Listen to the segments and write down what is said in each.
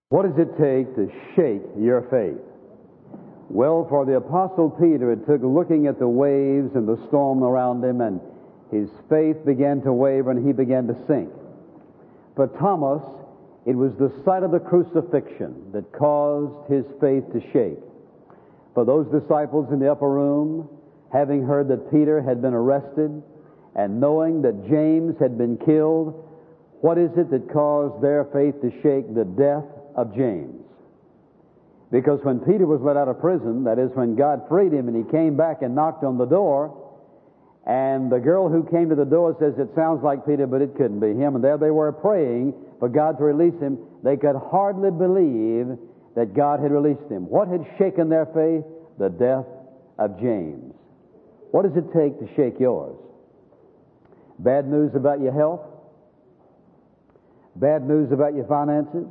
What does it take to shake your faith? Well, for the Apostle Peter, it took looking at the waves and the storm around him, and his faith began to waver and he began to sink. For Thomas, it was the sight of the crucifixion that caused his faith to shake. For those disciples in the upper room, having heard that Peter had been arrested and knowing that James had been killed, what is it that caused their faith to shake? The death of James. Because when Peter was let out of prison, that is when God freed him and he came back and knocked on the door, and the girl who came to the door says, "It sounds like Peter, but it couldn't be him." And there they were praying for God to release him. They could hardly believe that God had released him. What had shaken their faith? The death of James. What does it take to shake yours? Bad news about your health? Bad news about your finances?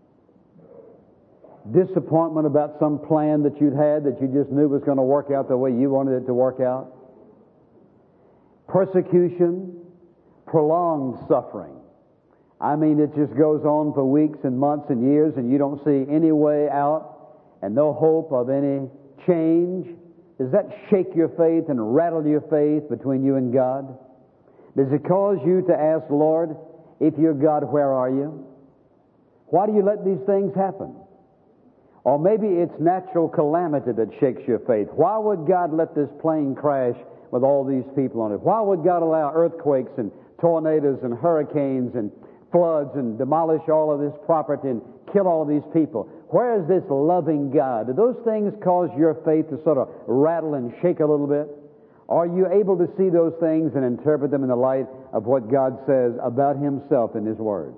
Disappointment about some plan that you'd had that you just knew was going to work out the way you wanted it to work out? Persecution? Prolonged suffering? I mean, it just goes on for weeks and months and years and you don't see any way out and no hope of any change. Does that shake your faith and rattle your faith between you and God? Does it cause you to ask, "Lord, if you're God, where are you? Why do you let these things happen?" Or maybe it's natural calamity that shakes your faith. Why would God let this plane crash with all these people on it? Why would God allow earthquakes and tornadoes and hurricanes and floods and demolish all of this property and kill all of these people? Where is this loving God? Do those things cause your faith to sort of rattle and shake a little bit? Are you able to see those things and interpret them in the light of what God says about Himself in His Word?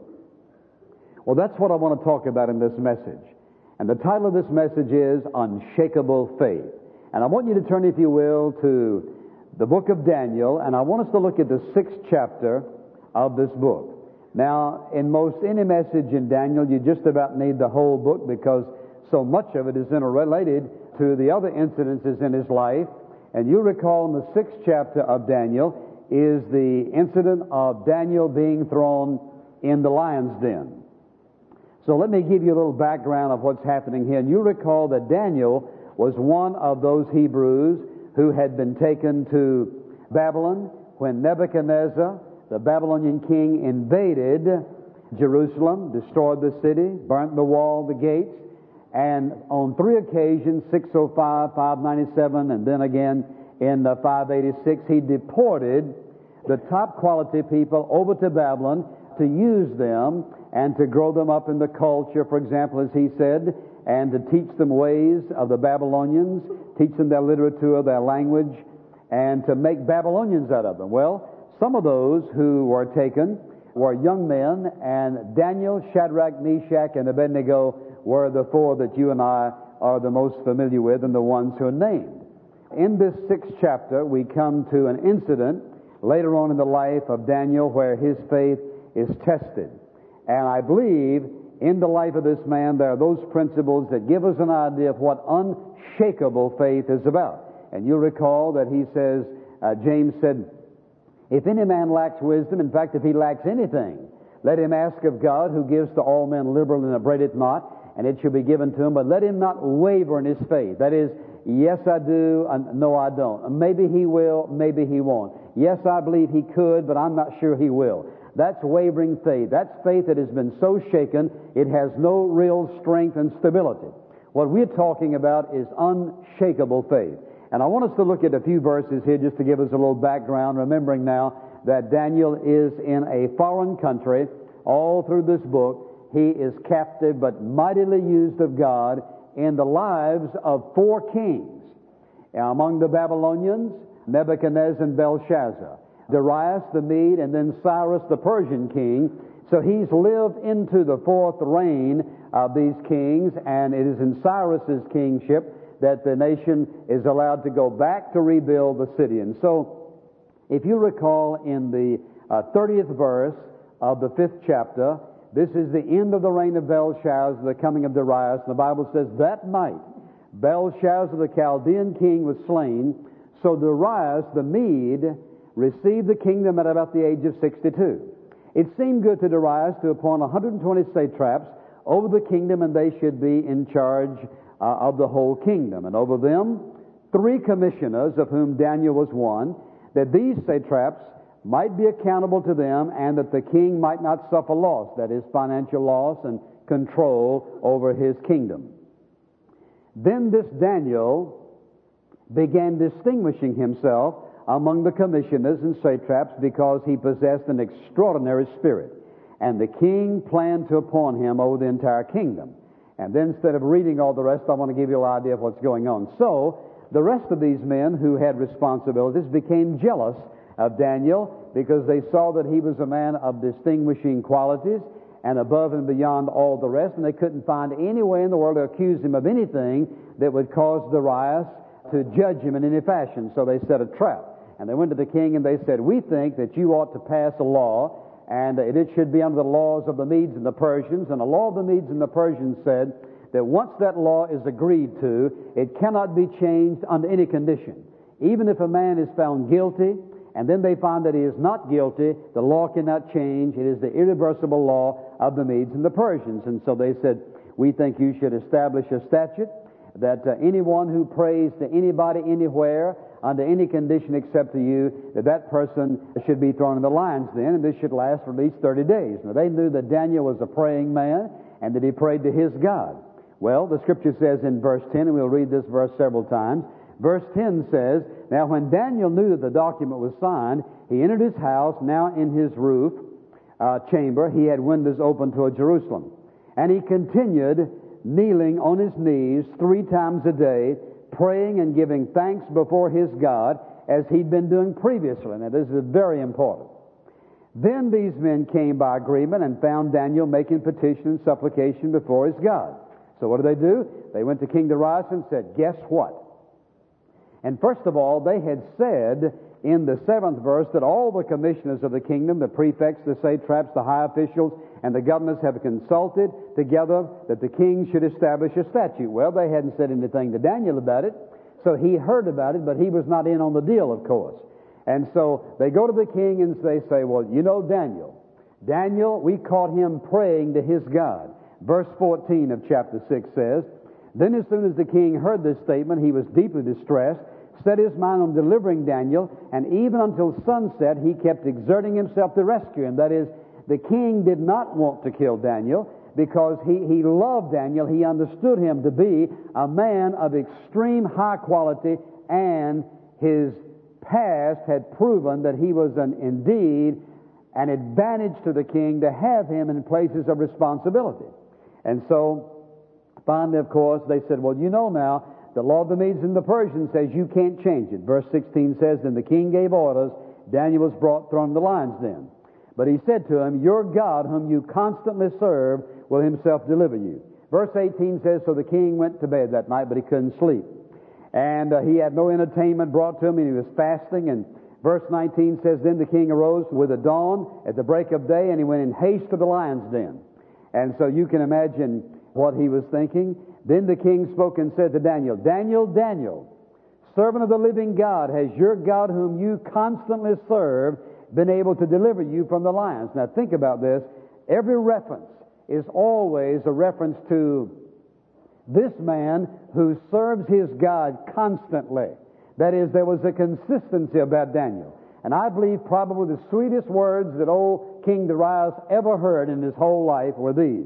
Well, that's what I want to talk about in this message. And the title of this message is Unshakable Faith. And I want you to turn, if you will, to the book of Daniel, and I want us to look at the 6th chapter of this book. Now, in most any message in Daniel, you just about need the whole book because so much of it is interrelated to the other incidences in his life. And you recall in the 6th chapter of Daniel is the incident of Daniel being thrown in the lion's den. So let me give you a little background of what's happening here. And you recall that Daniel was one of those Hebrews who had been taken to Babylon when Nebuchadnezzar, the Babylonian king, invaded Jerusalem, destroyed the city, burnt the wall, the gates, and on 3 occasions, 605, 597, and then again in 586, he deported the top quality people over to Babylon to use them and to grow them up in the culture, for example, as he said, and to teach them ways of the Babylonians, teach them their literature, their language, and to make Babylonians out of them. Well, some of those who were taken were young men, and Daniel, Shadrach, Meshach, and Abednego were the 4 that you and I are the most familiar with and the ones who are named. In this 6th chapter, we come to an incident later on in the life of Daniel where his faith is tested. And I believe in the life of this man there are those principles that give us an idea of what unshakable faith is about. And you recall that he says, James said, "If any man lacks wisdom, in fact, if he lacks anything, let him ask of God, who gives to all men liberally and upbraideth not, and it shall be given to him. But let him not waver in his faith." That is, yes, I do, no, I don't. Maybe he will, maybe he won't. Yes, I believe he could, but I'm not sure he will. That's wavering faith. That's faith that has been so shaken, it has no real strength and stability. What we're talking about is unshakable faith. And I want us to look at a few verses here just to give us a little background, remembering now that Daniel is in a foreign country. All through this book, he is captive but mightily used of God in the lives of 4 kings. Now, among the Babylonians, Nebuchadnezzar and Belshazzar, Darius the Mede, and then Cyrus the Persian king. So he's lived into the 4th reign of these kings, and it is in Cyrus's kingship that the nation is allowed to go back to rebuild the city. And so, if you recall in the 30th verse of the 5th chapter, this is the end of the reign of Belshazzar, the coming of Darius. The Bible says, "That night Belshazzar the Chaldean king was slain, so Darius the Mede received the kingdom at about the age of 62. It seemed good to Darius to appoint 120 satraps over the kingdom, and they should be in charge of the whole kingdom. And over them, 3 commissioners, of whom Daniel was one, that these satraps might be accountable to them, and that the king might not suffer loss, that is, financial loss and control over his kingdom. Then this Daniel began distinguishing himself among the commissioners and satraps because he possessed an extraordinary spirit. And the king planned to appoint him over the entire kingdom. And then, instead of reading all the rest, I want to give you an idea of what's going on. So, the rest of these men who had responsibilities became jealous of Daniel because they saw that he was a man of distinguishing qualities and above and beyond all the rest, and they couldn't find any way in the world to accuse him of anything that would cause Darius to judge him in any fashion. So they set a trap. And they went to the king and they said, "We think that you ought to pass a law, and it should be under the laws of the Medes and the Persians." And the law of the Medes and the Persians said that once that law is agreed to, it cannot be changed under any condition. Even if a man is found guilty, and then they find that he is not guilty, the law cannot change. It is the irreversible law of the Medes and the Persians. And so they said, "We think you should establish a statute that anyone who prays to anybody anywhere under any condition except to you, that person should be thrown in the lion's den, and this should last for at least 30 days. Now, they knew that Daniel was a praying man and that he prayed to his God. Well, the Scripture says in verse 10, and we'll read this verse several times, verse 10 says, "Now when Daniel knew that the document was signed, he entered his house, now in his roof chamber. He had windows open toward Jerusalem. And he continued kneeling on his knees 3 times a day, praying and giving thanks before his God, as he'd been doing previously." Now, this is very important. "Then these men came by agreement and found Daniel making petition and supplication before his God." So what did they do? They went to King Darius and said, "Guess what?" And first of all, they had said in the 7th verse that all the commissioners of the kingdom, the prefects, the satraps, the high officials, and the governors have consulted together that the king should establish a statute. Well, they hadn't said anything to Daniel about it, so he heard about it, but he was not in on the deal, of course. And so they go to the king and they say, "Well, you know Daniel, we caught him praying to his God." Verse 14 of chapter 6 says, "Then as soon as the king heard this statement, he was deeply distressed, set his mind on delivering Daniel, and even until sunset he kept exerting himself to rescue him." That is, the king did not want to kill Daniel because he loved Daniel. He understood him to be a man of extreme high quality, and his past had proven that he was indeed an advantage to the king to have him in places of responsibility. And so, finally, of course, they said, "Well, you know now, the law of the Medes and the Persians says you can't change it." Verse 16 says, "Then the king gave orders, Daniel was thrown in the lion's den. But he said to him, 'Your God, whom you constantly serve, will himself deliver you.'" Verse 18 says, "So the king went to bed that night, but he couldn't sleep. And he had no entertainment brought to him, and he was fasting." And verse 19 says, "Then the king arose with the dawn at the break of day, and he went in haste to the lion's den." And so you can imagine what he was thinking. "Then the king spoke and said to Daniel, 'Daniel, Daniel, servant of the living God, has your God, whom you constantly serve, been able to deliver you from the lions?'" Now think about this. Every reference is always a reference to this man who serves his God constantly. That is, there was a consistency about Daniel. And I believe probably the sweetest words that old King Darius ever heard in his whole life were these: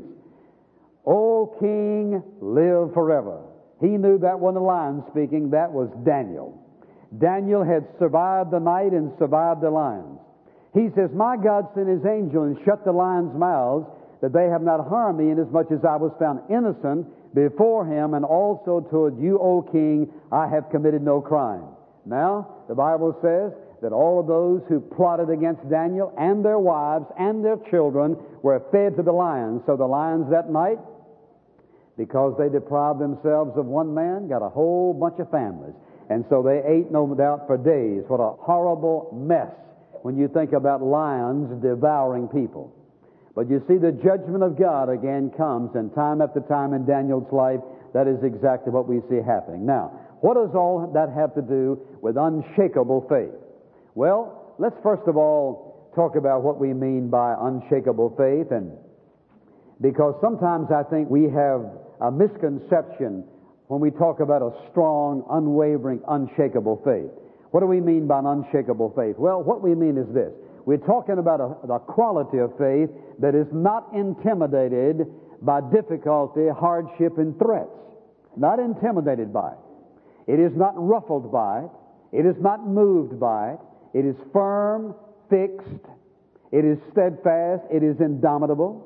"O King, live forever." He knew that wasn't a lion speaking, that was Daniel. Daniel had survived the night and survived the lions. He says, "My God sent his angel and shut the lions' mouths, that they have not harmed me, inasmuch as I was found innocent before him, and also toward you, O King, I have committed no crime." Now, the Bible says that all of those who plotted against Daniel and their wives and their children were fed to the lions. So the lions that night, because they deprived themselves of one man, got a whole bunch of families. And so they ate, no doubt, for days. What a horrible mess when you think about lions devouring people. But you see, the judgment of God again comes, and time after time in Daniel's life, that is exactly what we see happening. Now, what does all that have to do with unshakable faith? Well, let's first of all talk about what we mean by unshakable faith. And Because sometimes I think we have a misconception when we talk about a strong, unwavering, unshakable faith. What do we mean by an unshakable faith? Well, what we mean is this. We're talking about the quality of faith that is not intimidated by difficulty, hardship, and threats. Not intimidated by it. It is not ruffled by it. It is not moved by it. It is firm, fixed. It is steadfast. It is indomitable.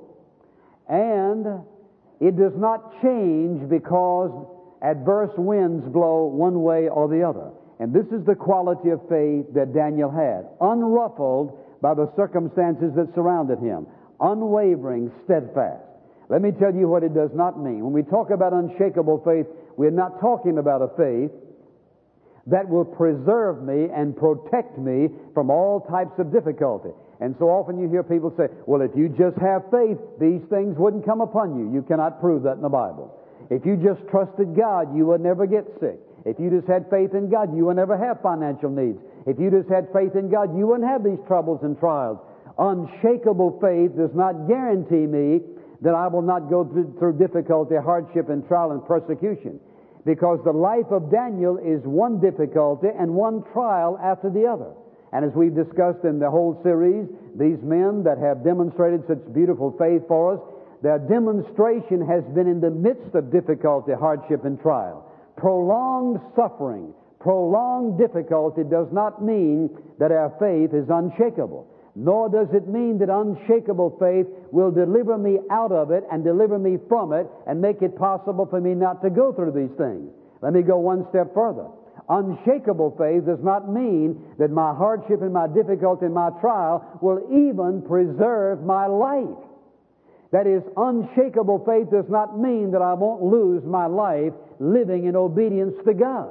And it does not change because adverse winds blow one way or the other. And this is the quality of faith that Daniel had. Unruffled by the circumstances that surrounded him. Unwavering, steadfast. Let me tell you what it does not mean. When we talk about unshakable faith, we're not talking about a faith that will preserve me and protect me from all types of difficulty. And so often you hear people say, well, if you just have faith, these things wouldn't come upon you. You cannot prove that in the Bible. If you just trusted God, you would never get sick. If you just had faith in God, you would never have financial needs. If you just had faith in God, you wouldn't have these troubles and trials. Unshakable faith does not guarantee me that I will not go through difficulty, hardship, and trial and persecution. Because the life of Daniel is one difficulty and one trial after the other. And as we've discussed in the whole series, these men that have demonstrated such beautiful faith for us, their demonstration has been in the midst of difficulty, hardship, and trial. Prolonged suffering, prolonged difficulty does not mean that our faith is unshakable. Nor does it mean that unshakable faith will deliver me out of it and deliver me from it and make it possible for me not to go through these things. Let me go one step further. Unshakable faith does not mean that my hardship and my difficulty and my trial will even preserve my life. That is, unshakable faith does not mean that I won't lose my life living in obedience to God.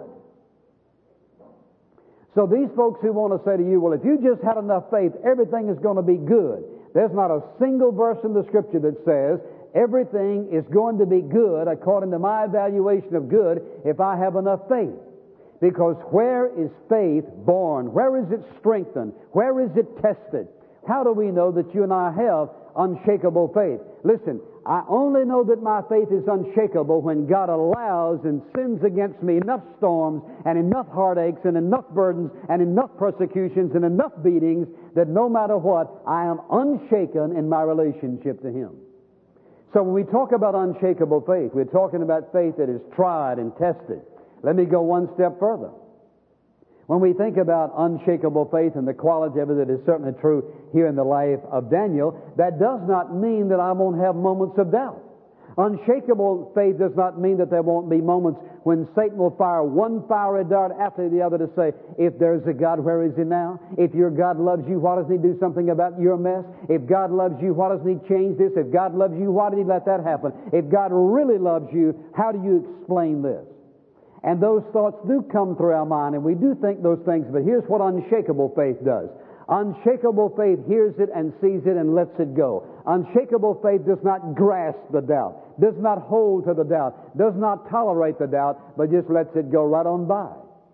So these folks who want to say to you, well, if you just had enough faith, everything is going to be good. There's not a single verse in the Scripture that says everything is going to be good according to my evaluation of good if I have enough faith. Because where is faith born? Where is it strengthened? Where is it tested? How do we know that you and I have unshakable faith? Listen, I only know that my faith is unshakable when God allows and sends against me enough storms and enough heartaches and enough burdens and enough persecutions and enough beatings that no matter what, I am unshaken in my relationship to Him. So when we talk about unshakable faith, we're talking about faith that is tried and tested. Let me go one step further. When we think about unshakable faith and the quality of it that is certainly true here in the life of Daniel, that does not mean that I won't have moments of doubt. Unshakable faith does not mean that there won't be moments when Satan will fire one fiery dart after the other to say, if there's a God, where is He now? If your God loves you, why doesn't He do something about your mess? If God loves you, why doesn't He change this? If God loves you, why did He let that happen? If God really loves you, how do you explain this? And those thoughts do come through our mind, and we do think those things, but here's what unshakable faith does. Unshakable faith hears it and sees it and lets it go. Unshakable faith does not grasp the doubt, does not hold to the doubt, does not tolerate the doubt, but just lets it go right on by.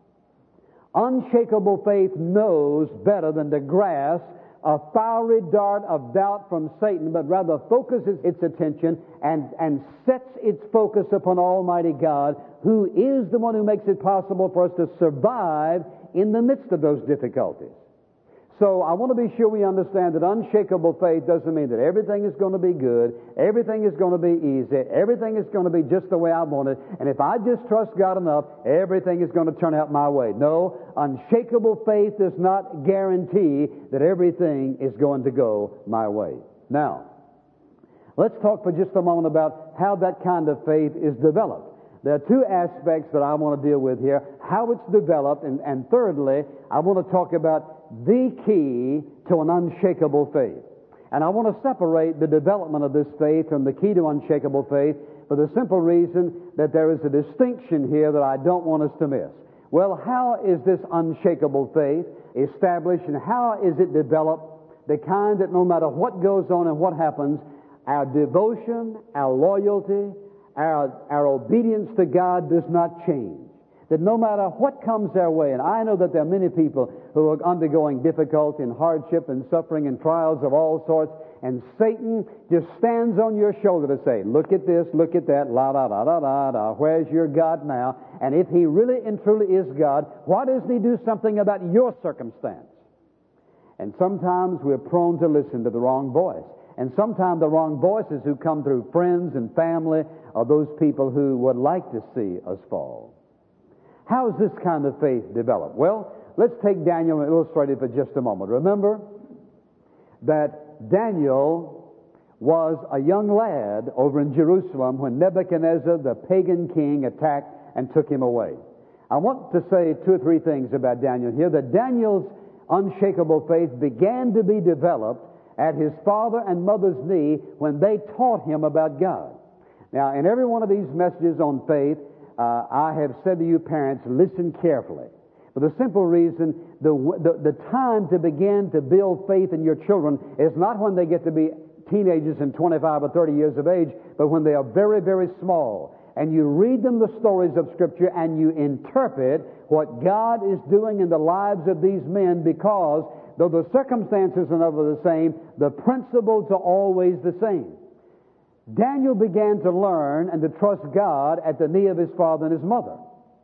Unshakable faith knows better than to grasp a fiery dart of doubt from Satan, but rather focuses its attention and sets its focus upon Almighty God, who is the one who makes it possible for us to survive in the midst of those difficulties. So I want to be sure we understand that unshakable faith doesn't mean that everything is going to be good, everything is going to be easy, everything is going to be just the way I want it, and if I just trust God enough, everything is going to turn out my way. No, unshakable faith does not guarantee that everything is going to go my way. Now, let's talk for just a moment about how that kind of faith is developed. There are two aspects that I want to deal with here, how it's developed, and thirdly, I want to talk about the key to an unshakable faith. And I want to separate the development of this faith from the key to unshakable faith for the simple reason that there is a distinction here that I don't want us to miss. Well, how is this unshakable faith established, and how is it developed? The kind that no matter what goes on and what happens, our devotion, our loyalty, our obedience to God does not change. That no matter what comes our way, and I know that there are many people who are undergoing difficulty and hardship and suffering and trials of all sorts, And Satan just stands on your shoulder to say, look at this, look at that, la da da da da da, where's your God now? And if He really and truly is God, why doesn't He do something about your circumstance? And sometimes we're prone to listen to the wrong voice. And sometimes the wrong voices who come through friends and family are those people who would like to see us fall. How is this kind of faith developed? Well, let's take Daniel and illustrate it for just a moment. Remember that Daniel was a young lad over in Jerusalem when Nebuchadnezzar, the pagan king, attacked and took him away. I want to say two or three things about Daniel here. That Daniel's unshakable faith began to be developed at his father and mother's knee when they taught him about God. Now, in every one of these messages on faith, I have said to you parents, listen carefully. For the simple reason, the time to begin to build faith in your children is not when they get to be teenagers and 25 or 30 years of age, but when they are very, very small. And you read them the stories of Scripture and you interpret what God is doing in the lives of these men, because though the circumstances are never the same, the principles are always the same. Daniel began to learn and to trust God at the knee of his father and his mother.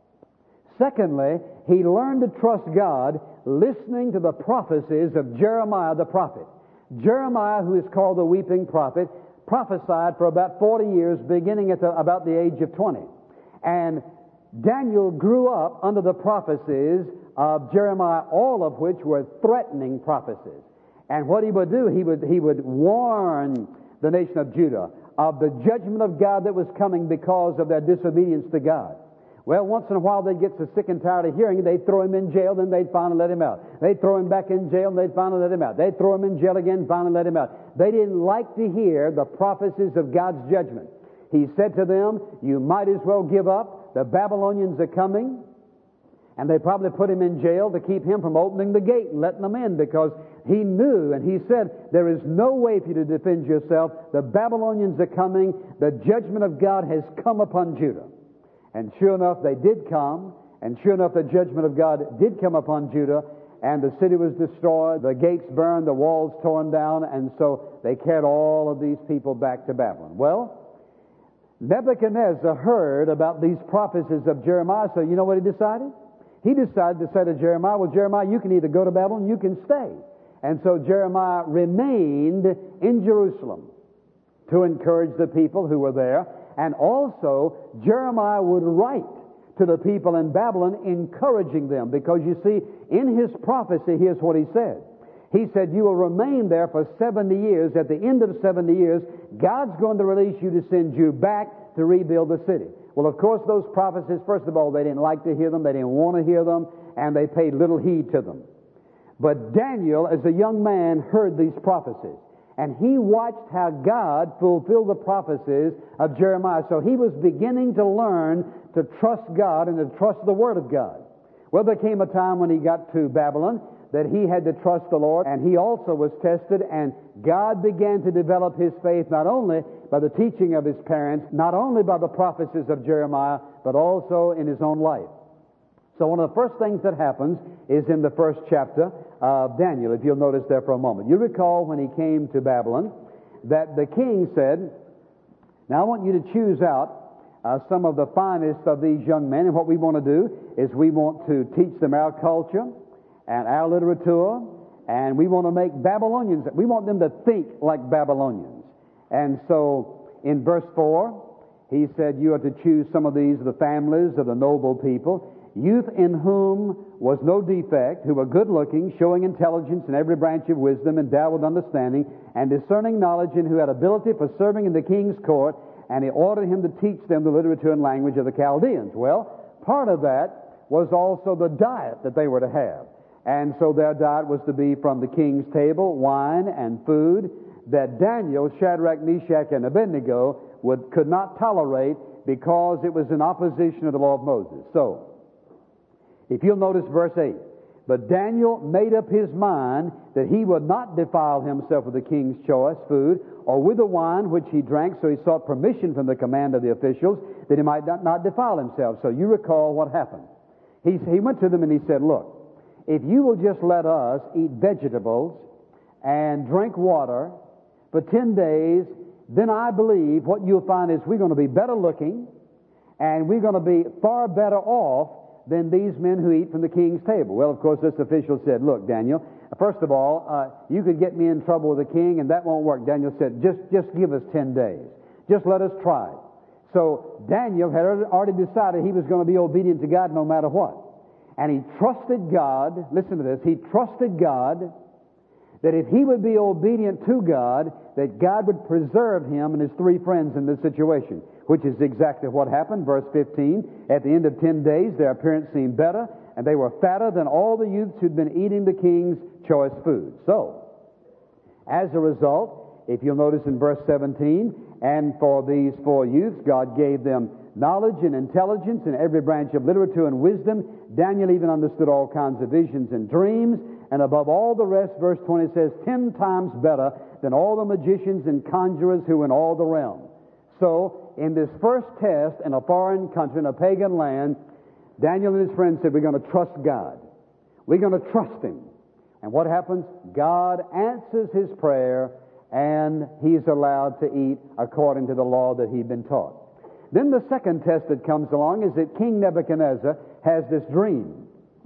Secondly, he learned to trust God listening to the prophecies of Jeremiah the prophet. Jeremiah, who is called the weeping prophet, prophesied for about 40 years, beginning at about the age of 20. And Daniel grew up under the prophecies of Jeremiah, all of which were threatening prophecies. And what he would do, he would warn the nation of Judah of the judgment of God that was coming because of their disobedience to God. Well, once in a while they'd get so sick and tired of hearing it, they'd throw him in jail, then they'd finally let him out. They'd throw him back in jail, and they'd finally let him out. They'd throw him in jail again, finally let him out. They didn't like to hear the prophecies of God's judgment. He said to them, you might as well give up. The Babylonians are coming. And they probably put him in jail to keep him from opening the gate and letting them in, because he knew, and he said, there is no way for you to defend yourself. The Babylonians are coming. The judgment of God has come upon Judah. And sure enough, they did come. And sure enough, the judgment of God did come upon Judah. And the city was destroyed. The gates burned. The walls torn down. And so they carried all of these people back to Babylon. Well, Nebuchadnezzar heard about these prophecies of Jeremiah. So you know what he decided? He decided to say to Jeremiah, well, Jeremiah, you can either go to Babylon, you can stay. And so Jeremiah remained in Jerusalem to encourage the people who were there. And also, Jeremiah would write to the people in Babylon, encouraging them. Because you see, in his prophecy, here's what he said. He said, you will remain there for 70 years. At the end of 70 years, God's going to release you to send you back to rebuild the city. Well, of course, those prophecies, first of all, they didn't like to hear them. They didn't want to hear them. And they paid little heed to them. But Daniel, as a young man, heard these prophecies. And he watched how God fulfilled the prophecies of Jeremiah. So he was beginning to learn to trust God and to trust the Word of God. Well, there came a time when he got to Babylon that he had to trust the Lord, and he also was tested, and God began to develop his faith not only by the teaching of his parents, not only by the prophecies of Jeremiah, but also in his own life. So one of the first things that happens is in the first chapter of Daniel, if you'll notice there for a moment. You recall when he came to Babylon that the king said, now I want you to choose out some of the finest of these young men, and what we want to do is we want to teach them our culture and our literature, and we want to make Babylonians, we want them to think like Babylonians. And so in verse 4, he said, you are to choose some of these, the families of the noble people, youth in whom was no defect, who were good-looking, showing intelligence in every branch of wisdom, endowed with understanding, and discerning knowledge, and who had ability for serving in the king's court, and he ordered him to teach them the literature and language of the Chaldeans. Well, part of that was also the diet that they were to have. And so their diet was to be from the king's table, wine and food that Daniel, Shadrach, Meshach, and Abednego could not tolerate because it was in opposition to the law of Moses. So, if you'll notice verse 8, but Daniel made up his mind that he would not defile himself with the king's choice food or with the wine which he drank, so he sought permission from the command of the officials that he might not defile himself. So you recall what happened. He went to them and he said, look, if you will just let us eat vegetables and drink water, for 10 days, then I believe what you'll find is we're going to be better looking, and we're going to be far better off than these men who eat from the king's table. Well, of course, this official said, look, Daniel, first of all, you could get me in trouble with the king, and that won't work. Daniel said, just give us 10 days. Just let us try it. So Daniel had already decided he was going to be obedient to God no matter what. And he trusted God, listen to this, he trusted God that if he would be obedient to God, that God would preserve him and his three friends in this situation, which is exactly what happened. Verse 15, at the end of 10 days, their appearance seemed better, and they were fatter than all the youths who'd been eating the king's choice food. So, as a result, if you'll notice in verse 17, and for these four youths, God gave them knowledge and intelligence in every branch of literature and wisdom. Daniel even understood all kinds of visions and dreams. And above all the rest, verse 20 says, 10 times better than all the magicians and conjurers who in all the realm. So, in this first test in a foreign country, in a pagan land, Daniel and his friends said, we're going to trust God. We're going to trust Him. And what happens? God answers his prayer, and he's allowed to eat according to the law that he'd been taught. Then the second test that comes along is that King Nebuchadnezzar has this dream.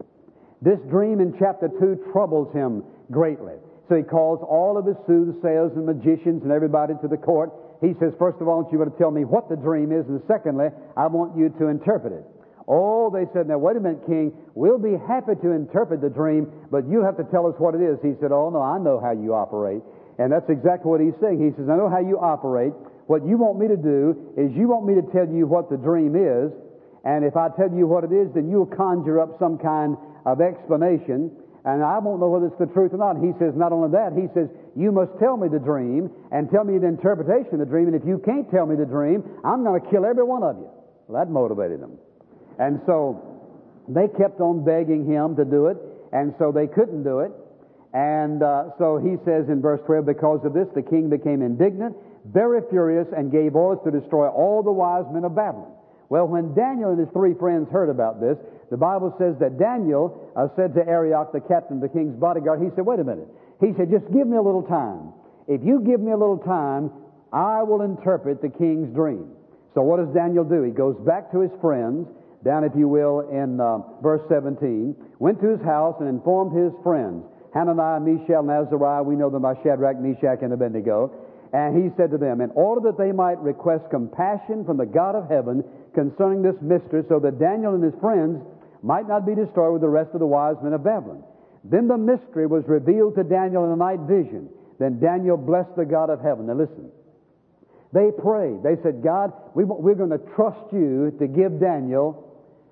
This dream in chapter 2 troubles him greatly. So he calls all of his soothsayers and magicians and everybody to the court. He says, first of all, I want you to tell me what the dream is, and secondly, I want you to interpret it. Oh, they said, now wait a minute, King, we'll be happy to interpret the dream, but you have to tell us what it is. He said, oh, no, I know how you operate. And that's exactly what he's saying. He says, I know how you operate. What you want me to do is you want me to tell you what the dream is, and if I tell you what it is, then you'll conjure up some kind of explanation, and I won't know whether it's the truth or not. He says, not only that, he says, you must tell me the dream and tell me the interpretation of the dream, and if you can't tell me the dream, I'm going to kill every one of you. Well, that motivated them. And so they kept on begging him to do it, and so they couldn't do it. And so he says in verse 12, because of this, the king became indignant, very furious, and gave orders to destroy all the wise men of Babylon. Well, when Daniel and his three friends heard about this, the Bible says that Daniel said to Arioch, the captain of the king's bodyguard, he said, wait a minute. He said, just give me a little time. If you give me a little time, I will interpret the king's dream. So what does Daniel do? He goes back to his friends, down, if you will, in verse 17, went to his house and informed his friends, Hananiah, Mishael, and Azariah, we know them by Shadrach, Meshach, and Abednego. And he said to them, in order that they might request compassion from the God of heaven concerning this mystery, so that Daniel and his friends might not be destroyed with the rest of the wise men of Babylon. Then the mystery was revealed to Daniel in a night vision. Then Daniel blessed the God of heaven. Now listen. They prayed. They said, God, we're going to trust you to give Daniel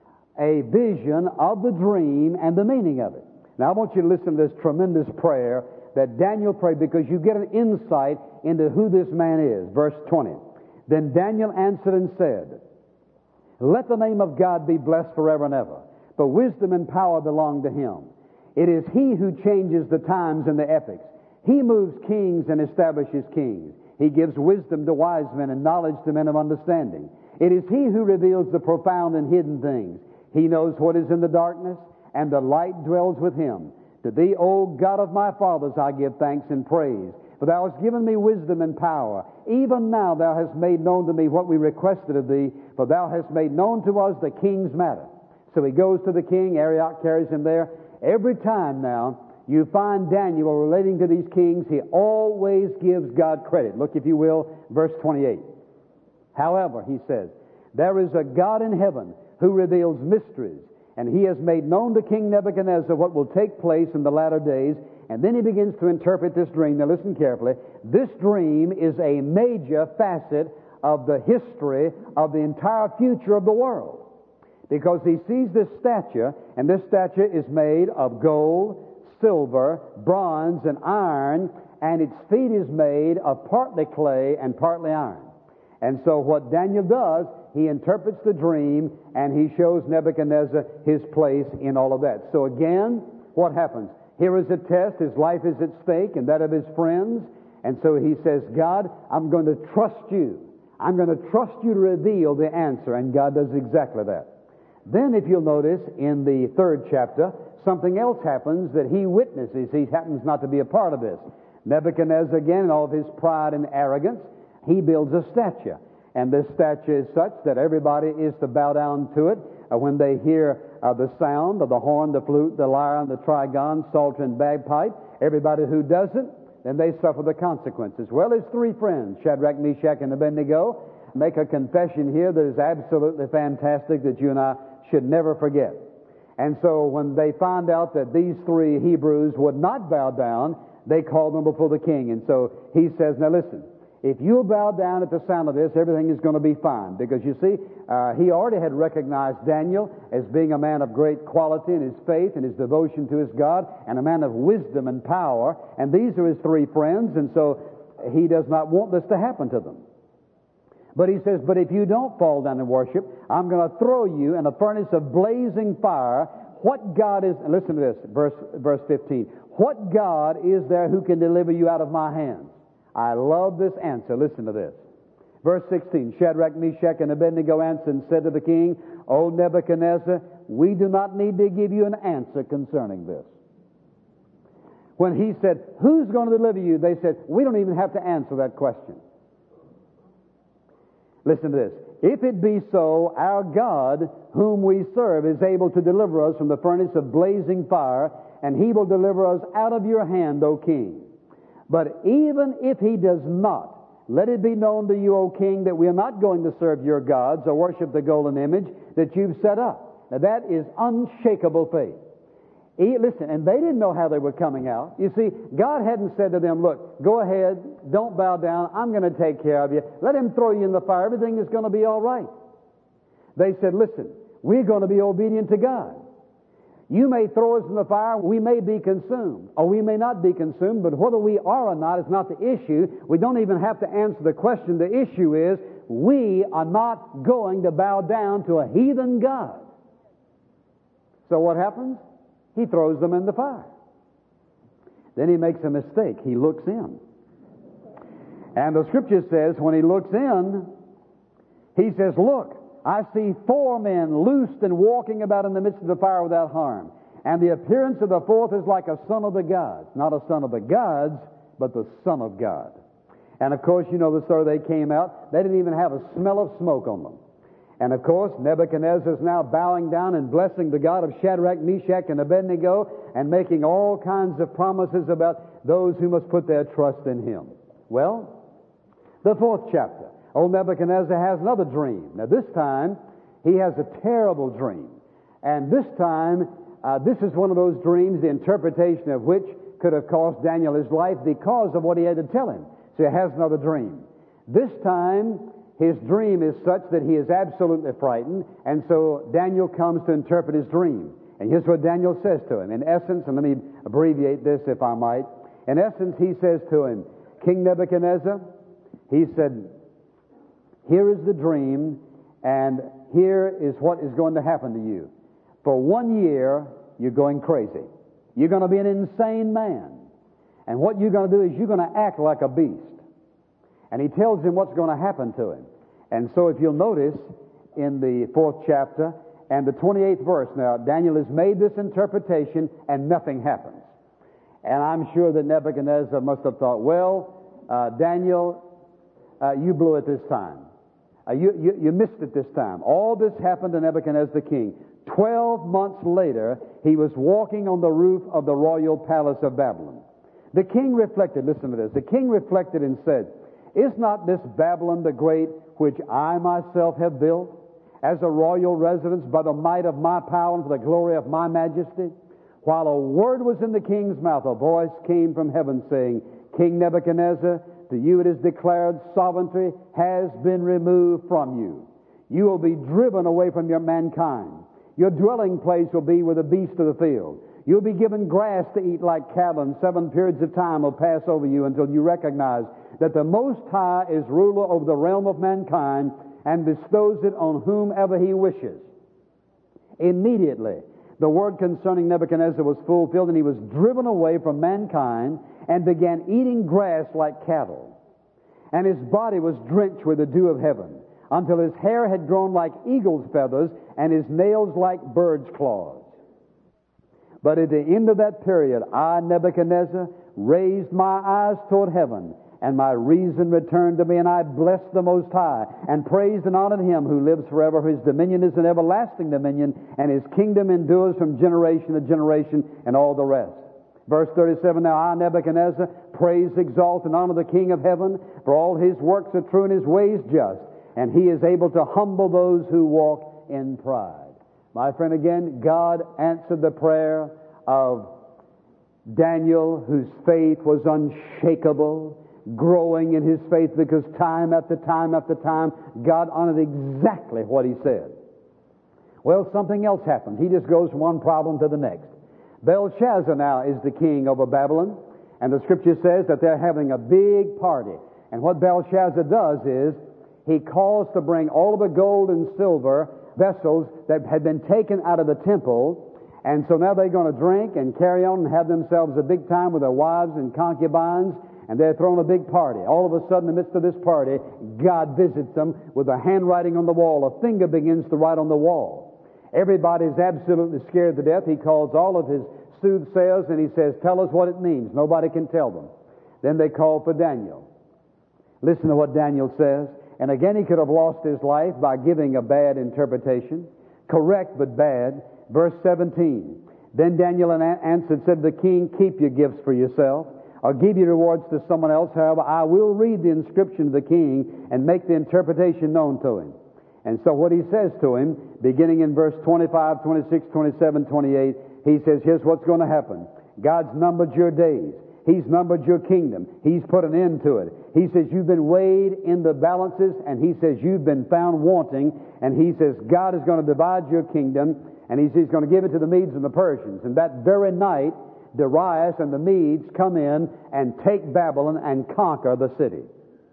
a vision of the dream and the meaning of it. Now I want you to listen to this tremendous prayer that Daniel prayed, because you get an insight into who this man is. Verse 20. Then Daniel answered and said, let the name of God be blessed forever and ever, for wisdom and power belong to him. It is he who changes the times and the epochs. He moves kings and establishes kings. He gives wisdom to wise men and knowledge to men of understanding. It is he who reveals the profound and hidden things. He knows what is in the darkness, and the light dwells with him. To thee, O God of my fathers, I give thanks and praise. For thou hast given me wisdom and power. Even now thou hast made known to me what we requested of thee, for thou hast made known to us the king's matter. So he goes to the king. Arioch carries him there. Every time now you find Daniel relating to these kings, he always gives God credit. Look, if you will, verse 28. However, he says, there is a God in heaven who reveals mysteries, and he has made known to King Nebuchadnezzar what will take place in the latter days. And then he begins to interpret this dream. Now listen carefully. This dream is a major facet of the history of the entire future of the world, because he sees this statue, and this statue is made of gold, silver, bronze, and iron, and its feet is made of partly clay and partly iron. And so what Daniel does, he interprets the dream, and he shows Nebuchadnezzar his place in all of that. So again, what happens? Here is a test. His life is at stake, and that of his friends. And so he says, God, I'm going to trust you. I'm going to trust you to reveal the answer. And God does exactly that. Then, if you'll notice, in the third chapter, something else happens that he witnesses. He happens not to be a part of this. Nebuchadnezzar, again, in all of his pride and arrogance, he builds a statue. And this statue is such that everybody is to bow down to it when they hear the sound of the horn, the flute, the lyre, and the trigon, psalter, and bagpipe. Everybody who doesn't, then they suffer the consequences. Well, his three friends, Shadrach, Meshach, and Abednego, make a confession here that is absolutely fantastic that you and I should never forget. And so when they find out that these three Hebrews would not bow down, they call them before the king. And so he says, now listen, if you'll bow down at the sound of this, everything is going to be fine. Because you see, he already had recognized Daniel as being a man of great quality in his faith and his devotion to his God, and a man of wisdom and power. And these are his three friends, and so he does not want this to happen to them. But he says, but if you don't fall down and worship, I'm going to throw you in a furnace of blazing fire. What God is, and listen to this, verse 15. What God is there who can deliver you out of my hands? I love this answer. Listen to this. Verse 16, Shadrach, Meshach, and Abednego answered and said to the king, O Nebuchadnezzar, we do not need to give you an answer concerning this. When he said, who's going to deliver you? They said, we don't even have to answer that question. Listen to this. If it be so, our God, whom we serve, is able to deliver us from the furnace of blazing fire, and he will deliver us out of your hand, O king. But even if he does not, let it be known to you, O king, that we are not going to serve your gods or worship the golden image that you've set up. Now that is unshakable faith. Listen, and they didn't know how they were coming out. You see, God hadn't said to them, look, go ahead, don't bow down, I'm going to take care of you. Let him throw you in the fire, everything is going to be all right. They said, listen, we're going to be obedient to God. You may throw us in the fire, we may be consumed, or we may not be consumed, but whether we are or not is not the issue. We don't even have to answer the question. The issue is, we are not going to bow down to a heathen God. So what happens? He throws them in the fire. Then he makes a mistake. He looks in. And the Scripture says, when he looks in, he says, look, I see 4 men loosed and walking about in the midst of the fire without harm. And the appearance of the fourth is like a son of the gods. Not a son of the gods, but the Son of God. And of course, you know the story. They came out. They didn't even have a smell of smoke on them. And of course, Nebuchadnezzar is now bowing down and blessing the God of Shadrach, Meshach, and Abednego, and making all kinds of promises about those who must put their trust in him. Well, the 4th chapter. Old Nebuchadnezzar has another dream. Now this time, he has a terrible dream. And this time, this is one of those dreams, the interpretation of which could have cost Daniel his life because of what he had to tell him. So he has another dream. This time, his dream is such that he is absolutely frightened, and so Daniel comes to interpret his dream. And here's what Daniel says to him. In essence, and let me abbreviate this if I might. In essence, he says to him, King Nebuchadnezzar, he said, here is the dream, and here is what is going to happen to you. For 1 year, you're going crazy. You're going to be an insane man. And what you're going to do is you're going to act like a beast. And he tells him what's going to happen to him. And so if you'll notice in the 4th chapter and the 28th verse, now Daniel has made this interpretation and nothing happens. And I'm sure that Nebuchadnezzar must have thought, well, Daniel, you blew it this time. You missed it this time. All this happened to Nebuchadnezzar the king. 12 months later, he was walking on the roof of the royal palace of Babylon. The king reflected, listen to this, the king reflected and said, is not this Babylon the great, which I myself have built, as a royal residence by the might of my power and for the glory of my majesty? While a word was in the king's mouth, a voice came from heaven saying, King Nebuchadnezzar, to you it is declared sovereignty has been removed from you. You will be driven away from your mankind. Your dwelling place will be with the beasts of the field. You'll be given grass to eat like cattle, and 7 periods of time will pass over you until you recognize that the Most High is ruler over the realm of mankind and bestows it on whomever he wishes. Immediately, the word concerning Nebuchadnezzar was fulfilled, and he was driven away from mankind and began eating grass like cattle. And his body was drenched with the dew of heaven, until his hair had grown like eagle's feathers and his nails like bird's claws. But at the end of that period, I, Nebuchadnezzar, raised my eyes toward heaven, and my reason returned to me, and I blessed the Most High, and praised and honored Him who lives forever. His dominion is an everlasting dominion, and His kingdom endures from generation to generation, and all the rest. Verse 37, now I, Nebuchadnezzar, praise, exalt, and honor the King of heaven, for all His works are true and His ways just, and He is able to humble those who walk in pride. My friend, again, God answered the prayer of Daniel, whose faith was unshakable, growing in his faith, because time after time after time, God honored exactly what he said. Well, something else happened. He just goes from one problem to the next. Belshazzar now is the king over Babylon, and the Scripture says that they're having a big party. And what Belshazzar does is he calls to bring all of the gold and silver vessels that had been taken out of the temple, and so now they're going to drink and carry on and have themselves a big time with their wives and concubines, and they're throwing a big party. All of a sudden, in the midst of this party, God visits them with a handwriting on the wall. A finger begins to write on the wall. Everybody's absolutely scared to death. He calls all of his soothsayers and he says, tell us what it means. Nobody can tell them. Then they call for Daniel. Listen to what Daniel says. And again, he could have lost his life by giving a bad interpretation. Correct, but bad. Verse 17. Then Daniel answered, said to the king, keep your gifts for yourself. I'll give your rewards to someone else. However, I will read the inscription to the king and make the interpretation known to him. And so what he says to him, beginning in verse 25, 26, 27, 28, he says, here's what's going to happen. God's numbered your days. He's numbered your kingdom. He's put an end to it. He says you've been weighed in the balances, and he says you've been found wanting, and he says God is going to divide your kingdom, and he's going to give it to the Medes and the Persians. And that very night, Darius and the Medes come in and take Babylon and conquer the city.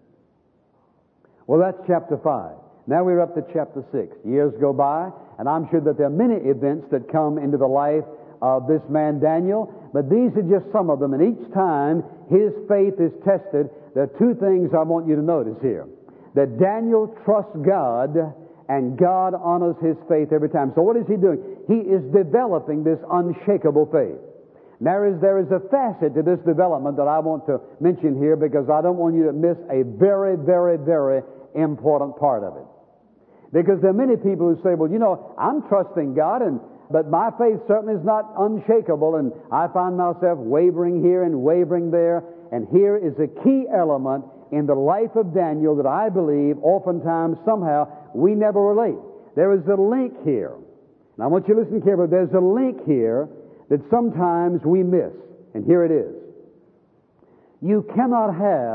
Well, that's chapter 5. Now we're up to chapter 6. Years go by, and I'm sure that there are many events that come into the life of this man Daniel, but these are just some of them, and each time his faith is tested, there are two things I want you to notice here. That Daniel trusts God, and God honors his faith every time. So what is he doing? He is developing this unshakable faith. There is a facet to this development that I want to mention here, because I don't want you to miss a very, very, very important part of it. Because there are many people who say, well, you know, I'm trusting God, but my faith certainly is not unshakable, and I find myself wavering here and wavering there. And here is a key element in the life of Daniel that I believe oftentimes, somehow, we never relate. There is a link here. And I want you to listen carefully. There's a link here that sometimes we miss. And here it is. You cannot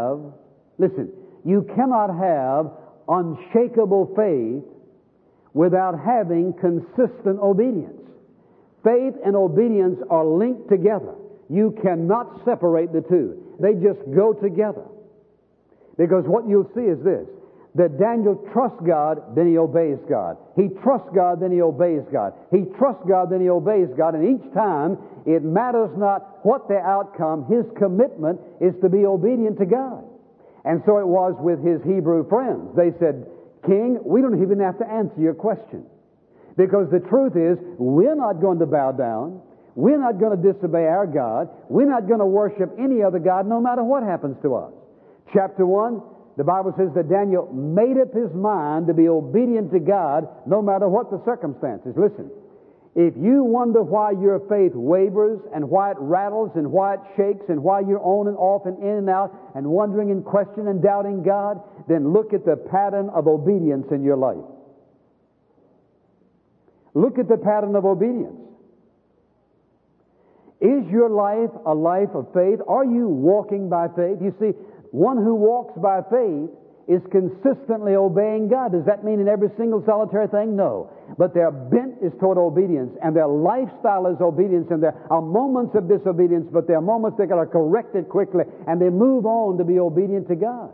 have unshakable faith without having consistent obedience. Faith and obedience are linked together. You cannot separate the two. They just go together. Because what you'll see is this, that Daniel trusts God, then he obeys God. He trusts God, then he obeys God. He trusts God, then he obeys God. And each time, it matters not what the outcome, his commitment is to be obedient to God. And so it was with his Hebrew friends. They said, King, we don't even have to answer your question. Because the truth is, we're not going to bow down. We're not going to disobey our God. We're not going to worship any other God, no matter what happens to us. Chapter 1, the Bible says that Daniel made up his mind to be obedient to God, no matter what the circumstances. Listen, if you wonder why your faith wavers and why it rattles and why it shakes and why you're on and off and in and out and wondering and questioning and doubting God, then look at the pattern of obedience in your life. Look at the pattern of obedience. Is your life a life of faith? Are you walking by faith? You see, one who walks by faith is consistently obeying God. Does that mean in every single solitary thing? No. But their bent is toward obedience, and their lifestyle is obedience, and there are moments of disobedience, but there are moments that are corrected quickly, and they move on to be obedient to God.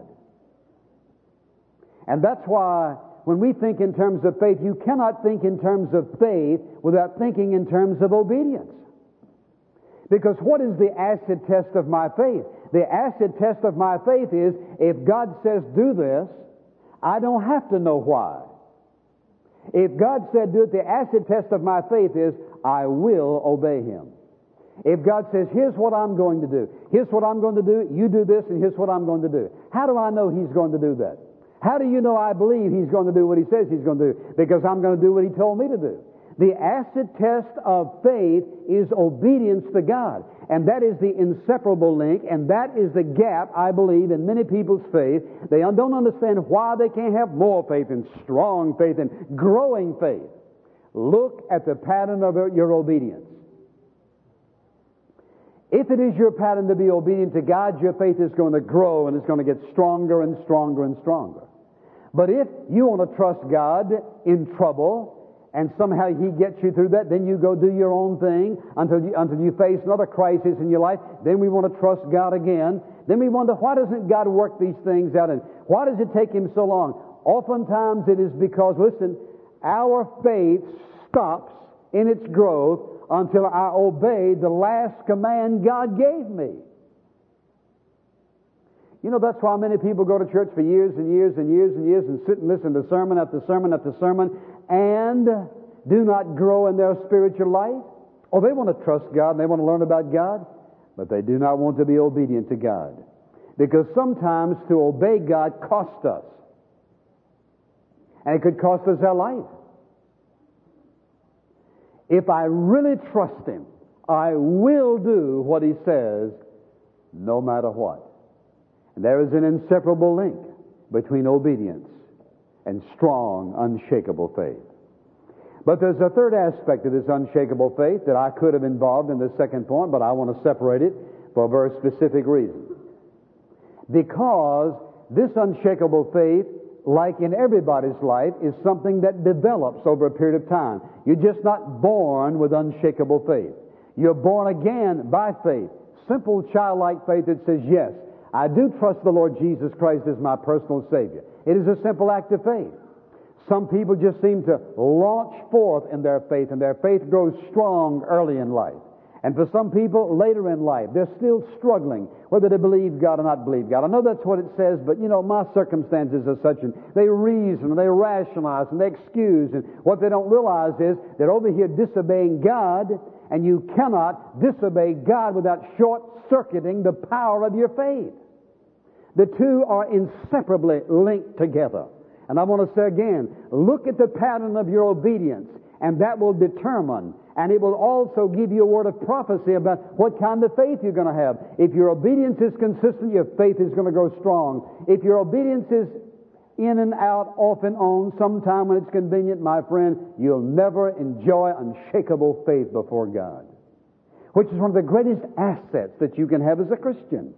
And that's why when we think in terms of faith, you cannot think in terms of faith without thinking in terms of obedience. Because what is the acid test of my faith? The acid test of my faith is, if God says do this, I don't have to know why. If God said do it, the acid test of my faith is, I will obey Him. If God says, here's what I'm going to do, here's what I'm going to do, you do this, and here's what I'm going to do. How do I know He's going to do that? How do you know I believe He's going to do what He says He's going to do? Because I'm going to do what He told me to do. The acid test of faith is obedience to God. And that is the inseparable link, and that is the gap, I believe, in many people's faith. They don't understand why they can't have more faith and strong faith and growing faith. Look at the pattern of your obedience. If it is your pattern to be obedient to God, your faith is going to grow and it's going to get stronger and stronger and stronger. But if you want to trust God in trouble, and somehow He gets you through that, then you go do your own thing until you face another crisis in your life. Then we want to trust God again. Then we wonder, why doesn't God work these things out? And why does it take Him so long? Oftentimes it is because, listen, our faith stops in its growth until I obey the last command God gave me. You know, that's why many people go to church for years and years and years and years and sit and listen to sermon after sermon after sermon and do not grow in their spiritual life. Oh, they want to trust God and they want to learn about God, but they do not want to be obedient to God. Because sometimes to obey God costs us. And it could cost us our life. If I really trust Him, I will do what He says no matter what. And there is an inseparable link between obedience and strong, unshakable faith. But there's a third aspect of this unshakable faith that I could have involved in the second point, but I want to separate it for a very specific reason. Because this unshakable faith, like in everybody's life, is something that develops over a period of time. You're just not born with unshakable faith. You're born again by faith. Simple childlike faith that says, yes, I do trust the Lord Jesus Christ as my personal Savior. It is a simple act of faith. Some people just seem to launch forth in their faith, and their faith grows strong early in life. And for some people, later in life, they're still struggling whether to believe God or not believe God. I know that's what it says, but, you know, my circumstances are such, and they reason, and they rationalize, and they excuse, and what they don't realize is they're over here disobeying God, and you cannot disobey God without short-circuiting the power of your faith. The two are inseparably linked together. And I want to say again, look at the pattern of your obedience, and that will determine, and it will also give you a word of prophecy about what kind of faith you're going to have. If your obedience is consistent, your faith is going to grow strong. If your obedience is in and out, off and on, sometime when it's convenient, my friend, you'll never enjoy unshakable faith before God, which is one of the greatest assets that you can have as a Christian.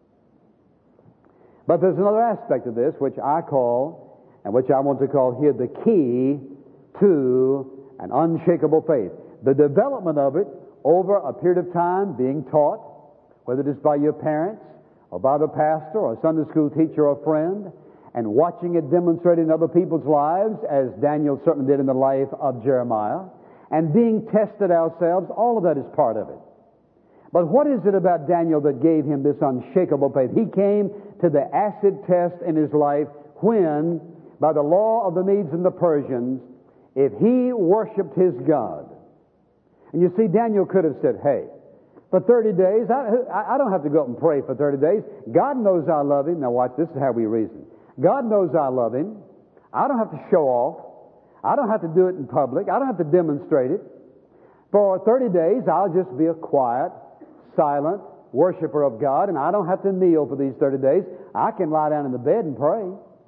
But there's another aspect of this which I call, and which I want to call here, the key to an unshakable faith. The development of it over a period of time, being taught, whether it is by your parents or by the pastor or a Sunday school teacher or friend, and watching it demonstrated in other people's lives, as Daniel certainly did in the life of Jeremiah, and being tested ourselves, all of that is part of it. But what is it about Daniel that gave him this unshakable faith? He came to the acid test in his life when, by the law of the Medes and the Persians, if he worshiped his God. And you see, Daniel could have said, hey, for 30 days, I don't have to go up and pray for 30 days. God knows I love Him. Now watch, this is how we reason. God knows I love Him. I don't have to show off. I don't have to do it in public. I don't have to demonstrate it. For 30 days, I'll just be a quiet, silent worshiper of God, and I don't have to kneel for these 30 days. I can lie down in the bed and pray.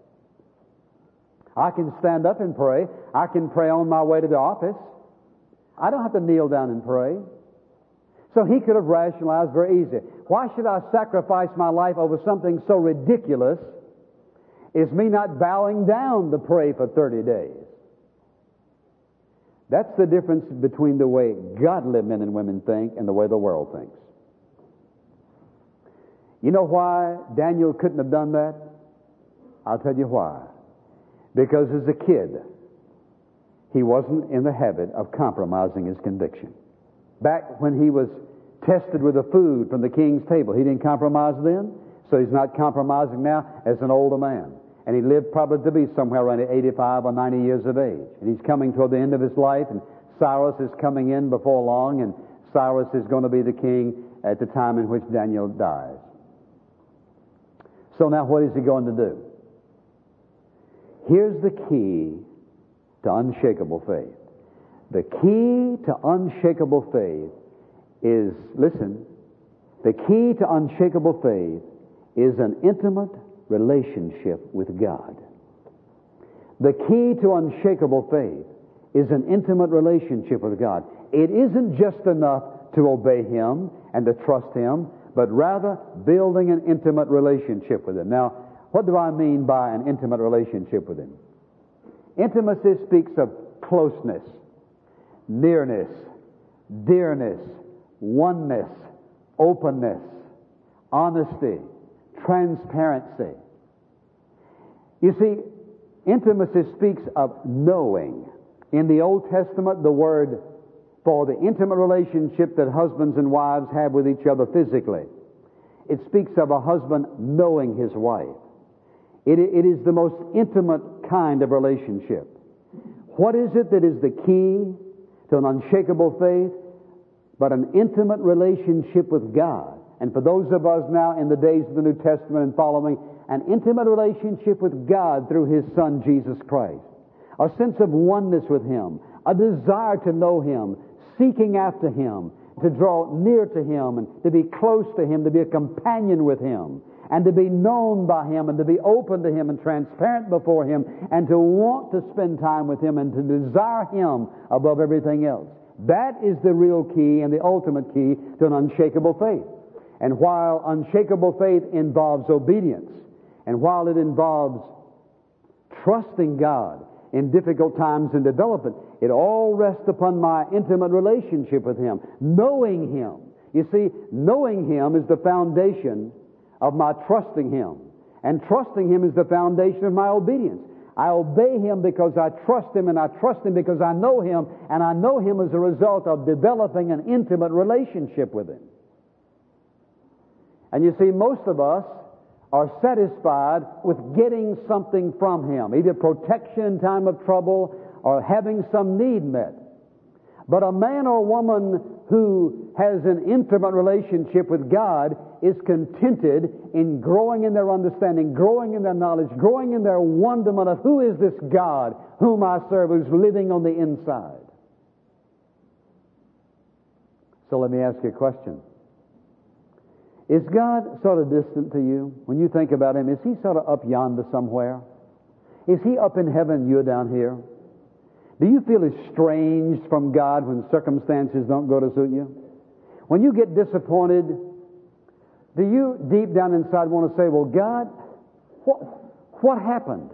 I can stand up and pray. I can pray on my way to the office. I don't have to kneel down and pray. So he could have rationalized very easy. Why should I sacrifice my life over something so ridiculous as me not bowing down to pray for 30 days? That's the difference between the way godly men and women think and the way the world thinks. You know why Daniel couldn't have done that? I'll tell you why. Because as a kid, he wasn't in the habit of compromising his conviction. Back when he was tested with the food from the king's table, he didn't compromise then, so he's not compromising now as an older man. And he lived probably to be somewhere around 85 or 90 years of age. And he's coming toward the end of his life, and Cyrus is coming in before long, and Cyrus is going to be the king at the time in which Daniel dies. So now what is he going to do? Here's the key to unshakable faith. The key to unshakable faith is, listen, the key to unshakable faith is an intimate relationship with God. The key to unshakable faith is an intimate relationship with God. It isn't just enough to obey Him and to trust Him, but rather building an intimate relationship with Him. Now, what do I mean by an intimate relationship with Him? Intimacy speaks of closeness, nearness, dearness, oneness, openness, honesty, transparency. You see, intimacy speaks of knowing. In the Old Testament, the word for the intimate relationship that husbands and wives have with each other physically, it speaks of a husband knowing his wife. It is the most intimate kind of relationship. What is it that is the key to an unshakable faith but an intimate relationship with God? And for those of us now in the days of the New Testament and following, an intimate relationship with God through His Son, Jesus Christ. A sense of oneness with Him, a desire to know Him, seeking after Him, to draw near to Him and to be close to Him, to be a companion with Him, and to be known by Him, and to be open to Him and transparent before Him, and to want to spend time with Him and to desire Him above everything else. That is the real key and the ultimate key to an unshakable faith. And while unshakable faith involves obedience, and while it involves trusting God in difficult times and development, it all rests upon my intimate relationship with Him, knowing Him. You see, knowing Him is the foundation of my trusting Him. And trusting Him is the foundation of my obedience. I obey Him because I trust Him, and I trust Him because I know Him, and I know Him as a result of developing an intimate relationship with Him. And you see, most of us are satisfied with getting something from Him, either protection in time of trouble or having some need met. But a man or woman who has an intimate relationship with God is contented in growing in their understanding, growing in their knowledge, growing in their wonderment of who is this God whom I serve, who's living on the inside. So let me ask you a question. Is God sort of distant to you? When you think about Him, is He sort of up yonder somewhere? Is He up in heaven, you're down here? Do you feel estranged from God when circumstances don't go to suit you? When you get disappointed, do you deep down inside want to say, well, God, what happened?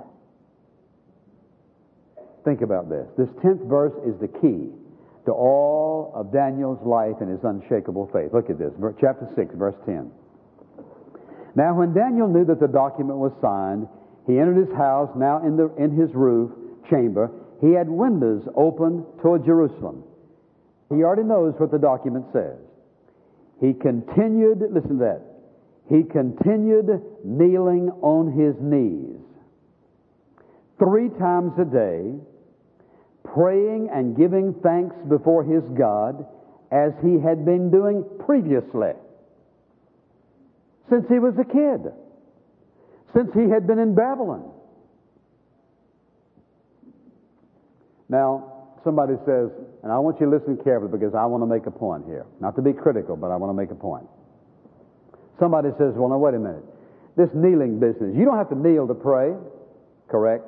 Think about this. This 10th verse is the key to all of Daniel's life and his unshakable faith. Look at this, chapter 6, verse 10. Now when Daniel knew that the document was signed, he entered his house, now in his roof chamber. He had windows open toward Jerusalem. He already knows what the document says. He continued, listen to that, he continued kneeling on his knees 3 times a day, praying and giving thanks before his God as he had been doing previously. Since he was a kid. Since he had been in Babylon. Now, somebody says, and I want you to listen carefully because I want to make a point here. Not to be critical, but I want to make a point. Somebody says, well, now wait a minute. This kneeling business, you don't have to kneel to pray, correct?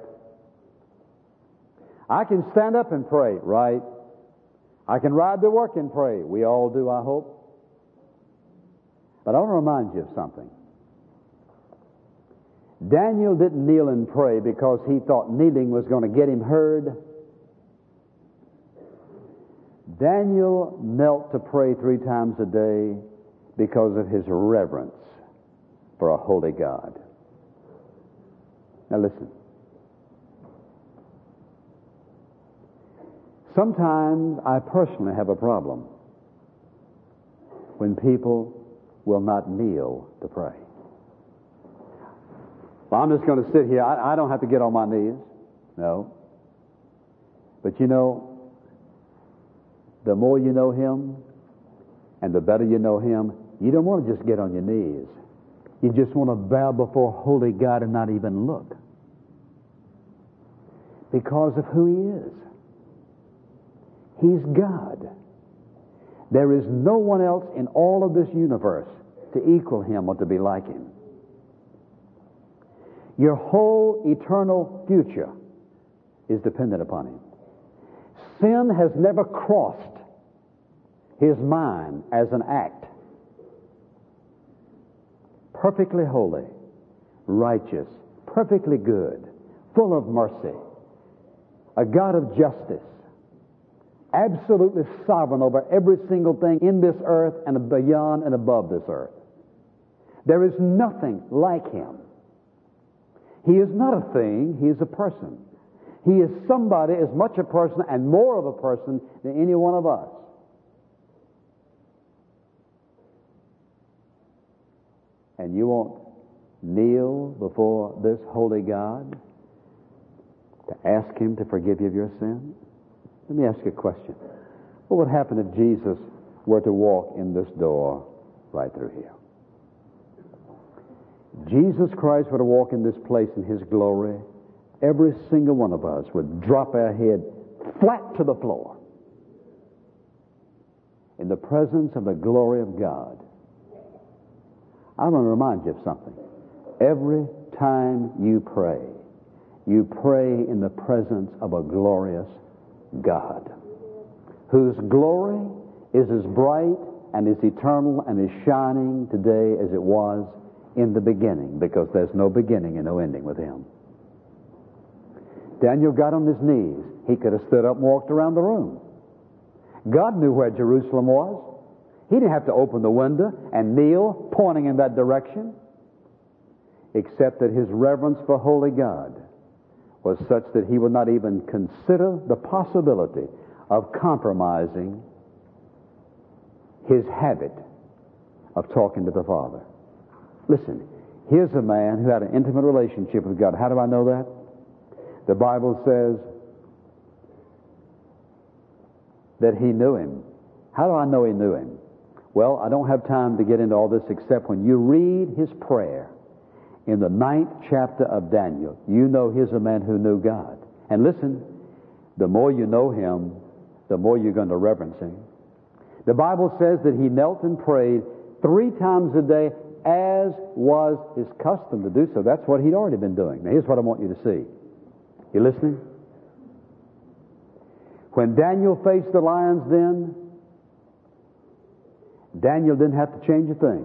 I can stand up and pray, right? I can ride to work and pray. We all do, I hope. But I want to remind you of something. Daniel didn't kneel and pray because he thought kneeling was going to get him heard. Daniel knelt to pray 3 times a day because of his reverence for a holy God. Now listen. Sometimes I personally have a problem when people will not kneel to pray. Well, I'm just going to sit here. I don't have to get on my knees. No. But you know, the more you know Him, And the better you know Him, you don't want to just get on your knees. You just want to bow before holy God and not even look. Because of who He is. He's God. There is no one else in all of this universe to equal Him or to be like Him. Your whole eternal future is dependent upon Him. Sin has never crossed His mind as an act. Perfectly holy, righteous, perfectly good, full of mercy, a God of justice, absolutely sovereign over every single thing in this earth and beyond and above this earth. There is nothing like Him. He is not a thing, He is a person. He is somebody as much a person and more of a person than any one of us. And you won't kneel before this holy God to ask Him to forgive you of your sin? Let me ask you a question. What would happen if Jesus were to walk in this door right through here? Jesus Christ were to walk in this place in His glory, every single one of us would drop our head flat to the floor in the presence of the glory of God. I want to remind you of something. Every time you pray in the presence of a glorious God, whose glory is as bright and as eternal and as shining today as it was in the beginning, because there's no beginning and no ending with Him. Daniel got on his knees. He could have stood up and walked around the room. God knew where Jerusalem was. He didn't have to open the window and kneel, pointing in that direction, except that his reverence for holy God was such that he would not even consider the possibility of compromising his habit of talking to the Father. Listen, here's a man who had an intimate relationship with God. How do I know that? The Bible says that he knew Him. How do I know he knew Him? Well, I don't have time to get into all this, except when you read his prayer in the 9th chapter of Daniel, you know here's a man who knew God. And listen, the more you know Him, the more you're going to reverence Him. The Bible says that he knelt and prayed 3 times a day, as was his custom to do so. That's what he'd already been doing. Now, here's what I want you to see. You listening? When Daniel faced the lion's den, Daniel didn't have to change a thing.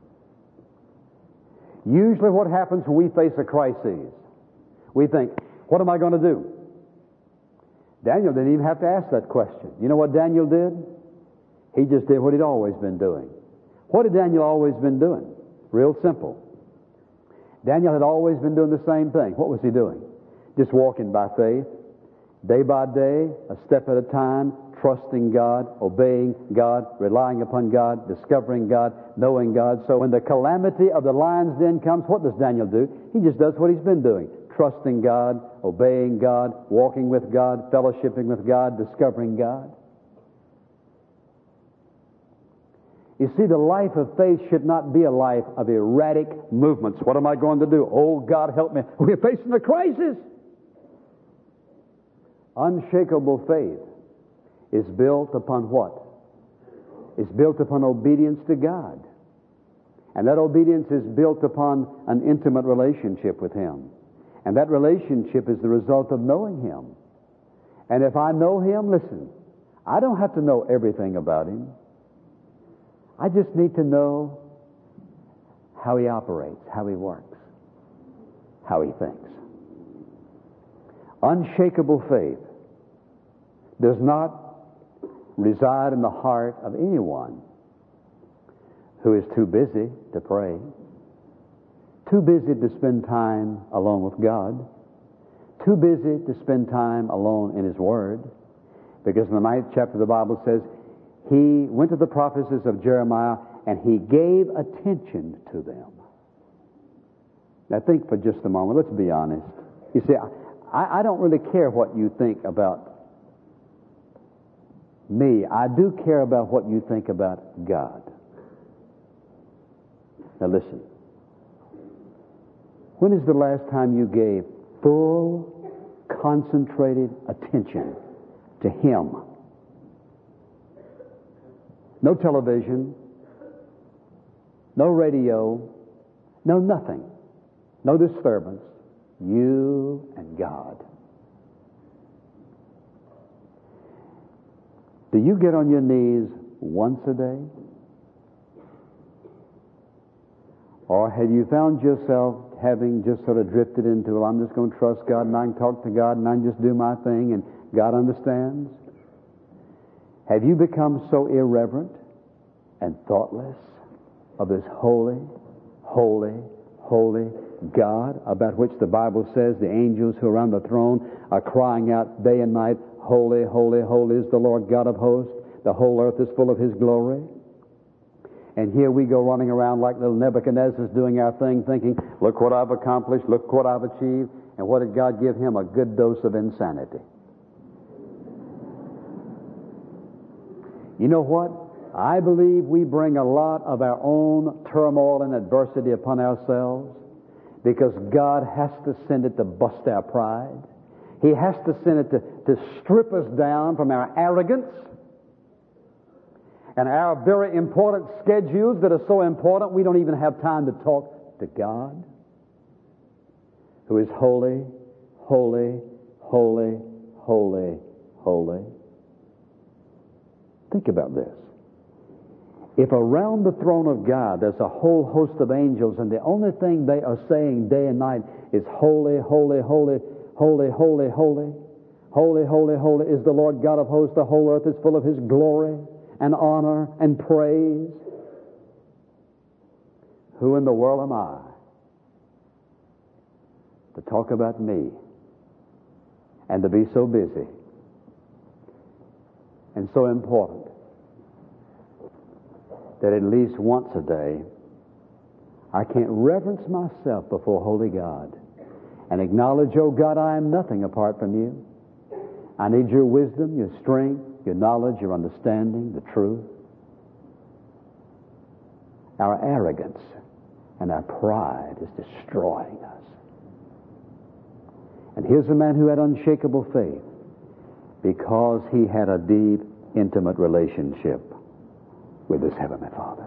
Usually what happens when we face a crisis, we think, what am I going to do? Daniel didn't even have to ask that question. You know what Daniel did? He just did what he'd always been doing. What had Daniel always been doing? Real simple. Daniel had always been doing the same thing. What was he doing? Just walking by faith, day by day, a step at a time, trusting God, obeying God, relying upon God, discovering God, knowing God. So when the calamity of the lion's den comes, what does Daniel do? He just does what he's been doing. Trusting God, obeying God, walking with God, fellowshipping with God, discovering God. You see, the life of faith should not be a life of erratic movements. What am I going to do? Oh, God, help me. We're facing a crisis. Unshakable faith is built upon what? It's built upon obedience to God. And that obedience is built upon an intimate relationship with Him. And that relationship is the result of knowing Him. And if I know Him, listen, I don't have to know everything about Him. I just need to know how He operates, how He works, how He thinks. Unshakable faith does not reside in the heart of anyone who is too busy to pray, too busy to spend time alone with God, too busy to spend time alone in His Word. Because in the 9th chapter the Bible says, He went to the prophecies of Jeremiah and He gave attention to them. Now think for just a moment. Let's be honest. You see, I don't really care what you think about me. I do care about what you think about God. Now listen. When is the last time you gave full, concentrated attention to Him? No television, no radio, no nothing, no disturbance. You and God. Do you get on your knees once a day? Or have you found yourself having just sort of drifted into, well, I'm just going to trust God and I can talk to God and I can just do my thing and God understands? Have you become so irreverent and thoughtless of this holy, holy, holy God, about which the Bible says the angels who are around the throne are crying out day and night, holy, holy, holy is the Lord God of hosts. The whole earth is full of His glory. And here we go running around like little Nebuchadnezzar's doing our thing, thinking, look what I've accomplished, look what I've achieved. And what did God give him? A good dose of insanity. You know what? I believe we bring a lot of our own turmoil and adversity upon ourselves because God has to send it to bust our pride. He has to send it to strip us down from our arrogance and our very important schedules that are so important we don't even have time to talk to God, who is holy, holy, holy, holy, holy. Think about this. If around the throne of God there's a whole host of angels and the only thing they are saying day and night is holy, holy, holy, holy, holy, holy, holy, holy, holy is the Lord God of hosts, the whole earth is full of His glory and honor and praise. Who in the world am I to talk about me and to be so busy and so important that at least once a day I can't reverence myself before holy God and acknowledge, oh God, I am nothing apart from you. I need your wisdom, your strength, your knowledge, your understanding, the truth. Our arrogance and our pride is destroying us. And here's a man who had unshakable faith because he had a deep, intimate relationship with his Heavenly Father.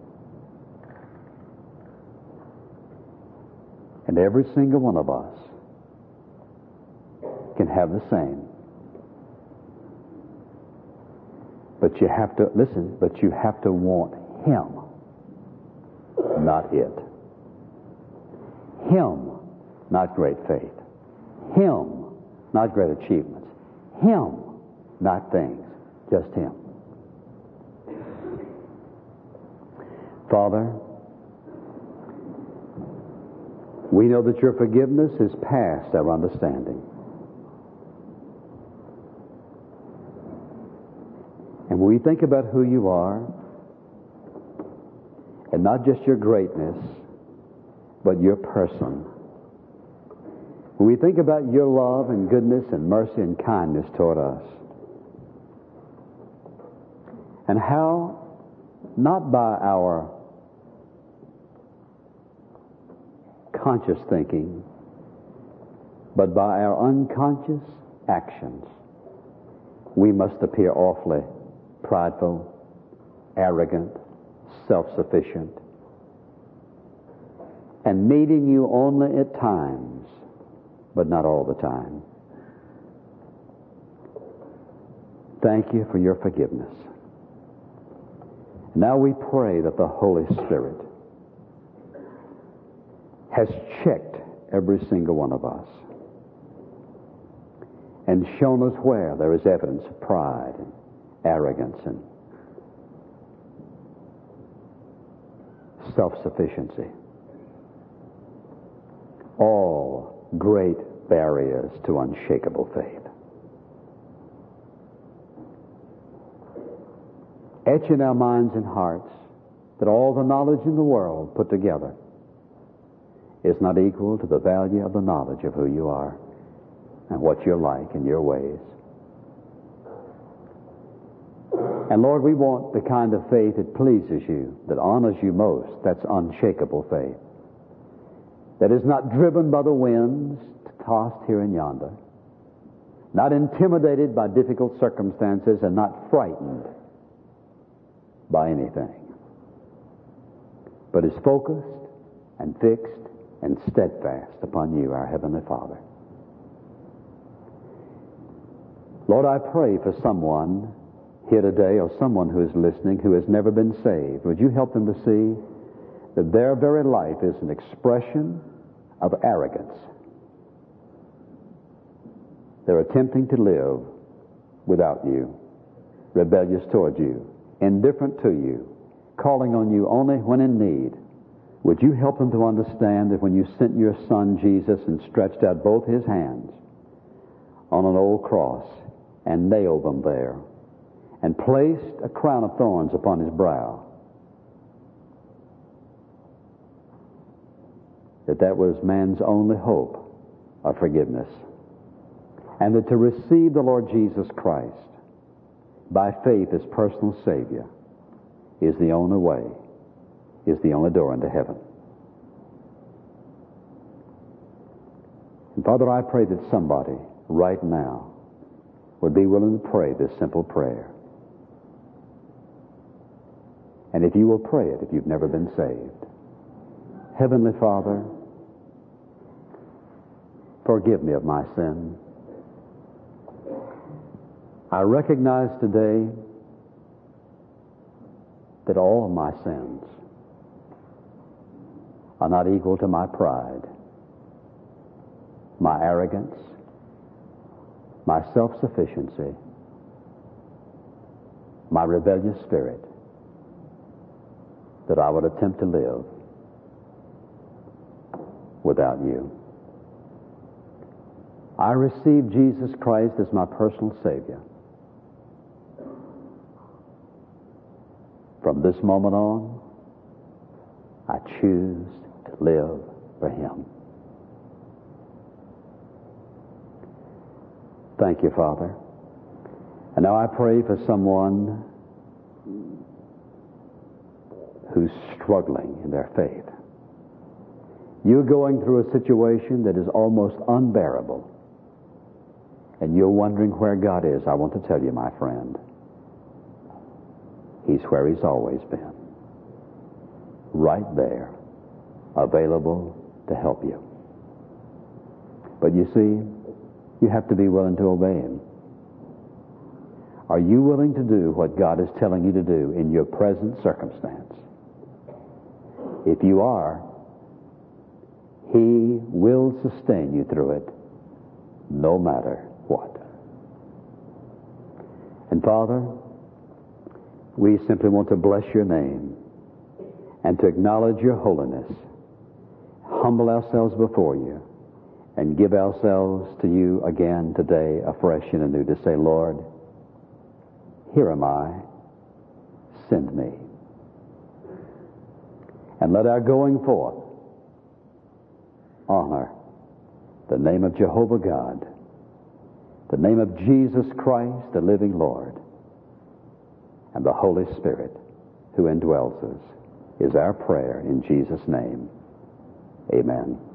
And every single one of us can have the same. But you have to, listen, but you have to want Him, not it. Him, not great faith. Him, not great achievements. Him, not things, just Him. Father, we know that your forgiveness is past our understanding. And when we think about who you are, and not just your greatness, but your person, when we think about your love and goodness and mercy and kindness toward us, and how, not by our conscious thinking, but by our unconscious actions, we must appear awfully prideful, arrogant, self-sufficient, and needing you only at times, but not all the time. Thank you for your forgiveness. Now we pray that the Holy Spirit has checked every single one of us and shown us where there is evidence of pride and arrogance and self-sufficiency. All great barriers to unshakable faith. Etch in our minds and hearts that all the knowledge in the world put together is not equal to the value of the knowledge of who you are and what you're like in your ways. And Lord, we want the kind of faith that pleases you, that honors you most. That's unshakable faith. That is not driven by the winds, tossed here and yonder. Not intimidated by difficult circumstances and not frightened by anything. But is focused and fixed and steadfast upon you, our Heavenly Father. Lord, I pray for someone here today or someone who is listening who has never been saved. Would you help them to see that their very life is an expression of arrogance? They're attempting to live without you, rebellious toward you, indifferent to you, calling on you only when in need. Would you help them to understand that when you sent your Son Jesus and stretched out both his hands on an old cross and nailed them there and placed a crown of thorns upon his brow, that was man's only hope of forgiveness, and that to receive the Lord Jesus Christ by faith as personal Savior is the only way, is the only door into heaven. And Father, I pray that somebody right now would be willing to pray this simple prayer. And if you will pray it, if you've never been saved, Heavenly Father, forgive me of my sin. I recognize today that all of my sins are not equal to my pride, my arrogance, my self-sufficiency, my rebellious spirit, that I would attempt to live without you. I receive Jesus Christ as my personal Savior. From this moment on, I choose to live for him. Thank you, Father. And now I pray for someone who's struggling in their faith. You're going through a situation that is almost unbearable, and you're wondering where God is. I want to tell you, my friend, he's where he's always been. Right there, available to help you. But you see, you have to be willing to obey him. Are you willing to do what God is telling you to do in your present circumstance? If you are, he will sustain you through it, no matter what. And Father, we simply want to bless your name and to acknowledge your holiness, humble ourselves before you, and give ourselves to you again today, afresh and anew, to say, Lord, here am I, send me. And let our going forth honor the name of Jehovah God, the name of Jesus Christ, the living Lord, and the Holy Spirit who indwells us, is our prayer in Jesus' name. Amen.